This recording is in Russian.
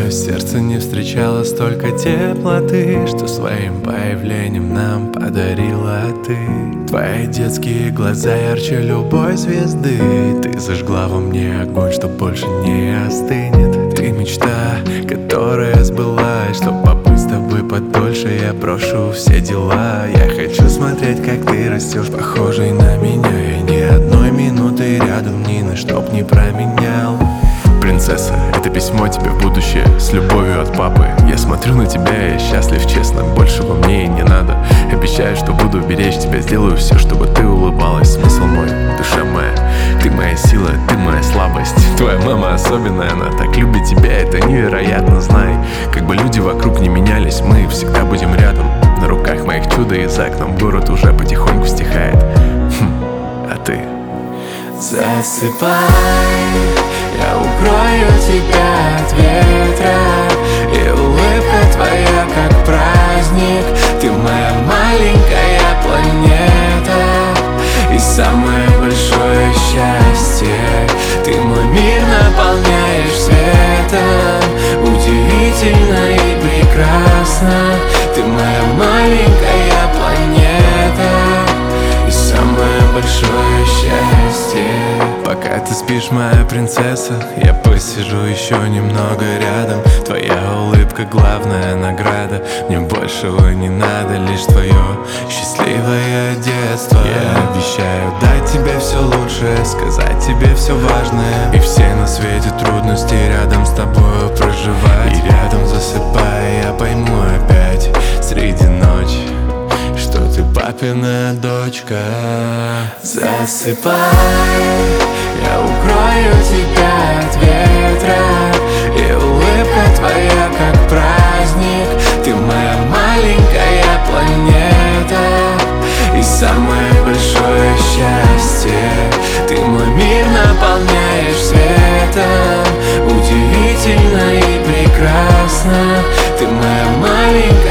Мое сердце не встречало столько теплоты, что своим появлением нам подарила ты. Твои детские глаза ярче любой звезды. Ты зажгла во мне огонь, что больше не остынет. Ты мечта, которая сбылась, чтоб побыть с тобой подольше. Я брошу все дела. Я хочу смотреть, как ты растешь, похожий на меня. Я ни одной минуты рядом ни на чтоб не променял. Принцесса, это письмо тебе в будущее с любовью от папы. Я смотрю на тебя, я счастлив, честно, большего мне и не надо. Обещаю, что буду беречь тебя, сделаю все, чтобы ты улыбалась. Смысл мой, душа моя, ты моя сила, ты моя слабость. Твоя мама особенная, она так любит тебя, это невероятно. Знай, как бы люди вокруг не менялись, мы всегда будем рядом. На руках моих чудо, и за окном город уже потихоньку стихает. А ты? Засыпай, я укрою тебя от ветра, и улыбка твоя как праздник. Ты моя маленькая планета, и самое большое счастье. Ты мой мир наполняешь светом, удивительно и прекрасно. Ты моя маленькая планета, и самое большое счастье. Пока ты спишь, моя принцесса, я посижу еще немного рядом. Твоя улыбка главная награда. Мне большего не надо, лишь твое счастливое детство. Я обещаю дать тебе все лучшее, сказать тебе все важное, и все на свете трудности рядом с тобой проживать. И рядом засыпая, я пойму опять среди ночи, что ты папина дочка. Засыпай, я укрою тебя от ветра, и улыбка твоя как праздник. Ты моя маленькая планета, и самое большое счастье. Ты мой мир наполняешь светом, удивительно и прекрасно. Ты моя маленькая